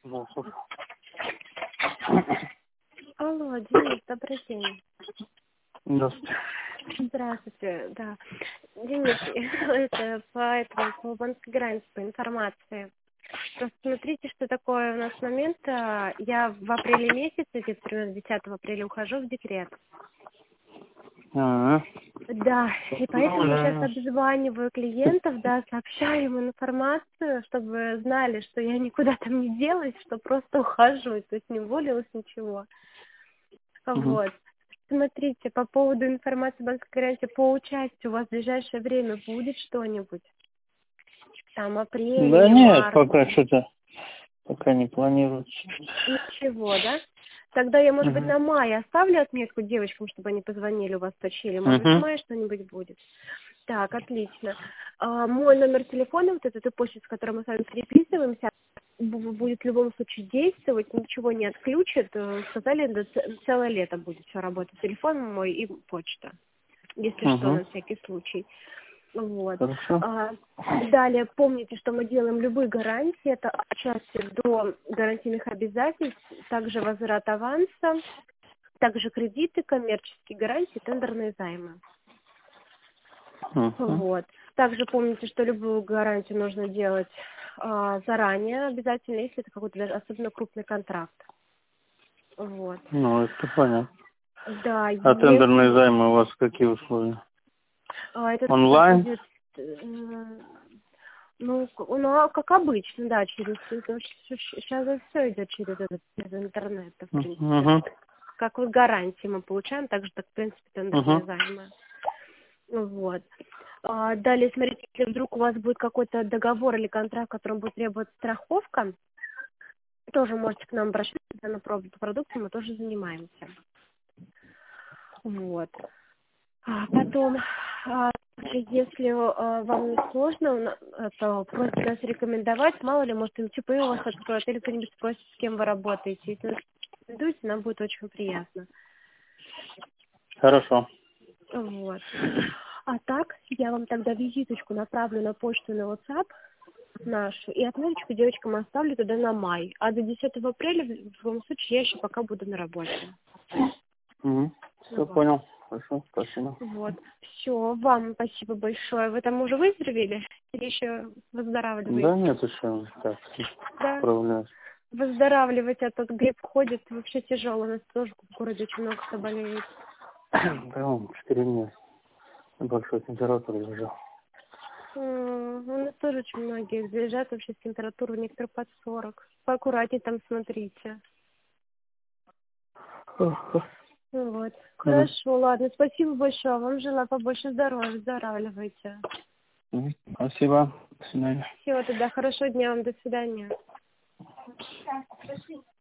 Да, слушай. Алло, Денис, добрый день. Здравствуйте. Здравствуйте, да. Денис, это по банковской границе, по информации. Просто смотрите, что такое у нас момент. Я в апреле месяце, где-то примерно 10 апреля ухожу в декрет. А-а. Да, и поэтому сейчас обзваниваю клиентов, да, сообщаю им информацию, чтобы знали, что я никуда там не делась, что просто ухожу, то есть не уволилась, ничего. Угу. Вот. Смотрите, по поводу информации банковской гарантии по участию у вас в ближайшее время будет что-нибудь? Там апрель Да или нет, март? пока что-то, пока не планируется. Ничего, да? Тогда я, может быть, Угу. на мае оставлю отметку девочкам, чтобы они позвонили, у вас точили. Может быть, в Угу. мае что-нибудь будет. Так, отлично. Мой номер телефона, вот этот и почта, с которой мы с вами переписываемся, будет в любом случае действовать, ничего не отключит. Сказали, да, целое лето будет все работать. Телефон мой и почта, если что, Угу. на всякий случай. Вот. Хорошо. Далее, помните, что мы делаем любые гарантии, это от части до гарантийных обязательств, также возврат аванса, также кредиты, коммерческие гарантии, тендерные займы. Угу. Вот. Также помните, что любую гарантию нужно делать заранее обязательно, если это какой-то даже особенно крупный контракт. Вот. Ну, это понятно. Да, А тендерные если займы у вас какие условия? этот Онлайн? будет, как обычно, да, сейчас все идет через интернет, в принципе. Угу. Как вот гарантии мы получаем, так же, так, в принципе, тендерные Угу. займы. Вот. Далее, смотрите, если вдруг у вас будет какой-то договор или контракт, в котором будет требоваться страховка, тоже можете к нам обращаться на продукты, мы тоже занимаемся. Вот. Потом, если вам не сложно, то просьба нас рекомендовать, мало ли, может, МЧП у вас откроют, или кто-нибудь спросит, с кем вы работаете. Если вы рекомендуете, нам будет очень приятно. Хорошо. Вот. А так, я вам тогда визиточку направлю на почту и на WhatsApp нашу, и отметочку девочкам оставлю туда на май. А до 10 апреля, в любом случае, я еще пока буду на работе. Угу. Все Вот. понял. Хорошо, спасибо. Вот. Все, вам спасибо большое. Вы там уже выздоровели? Или еще Да выздоравливаете? нет, еще так, Да. справляюсь. Выздоравливать, а тот грипп ходит, вообще тяжело. У нас тоже в городе очень много кто болеет. Да, он 4 дня с большой температурой лежал. У нас тоже очень многие лежат вообще с температурой, некоторые под 40. Поаккуратнее там смотрите. Вот. Мгм. Хорошо, ладно. Спасибо большое. Вам желаю побольше здоровья. Выздоравливайте. Спасибо. До свидания. Всего тогда. Хорошего дня вам. До свидания.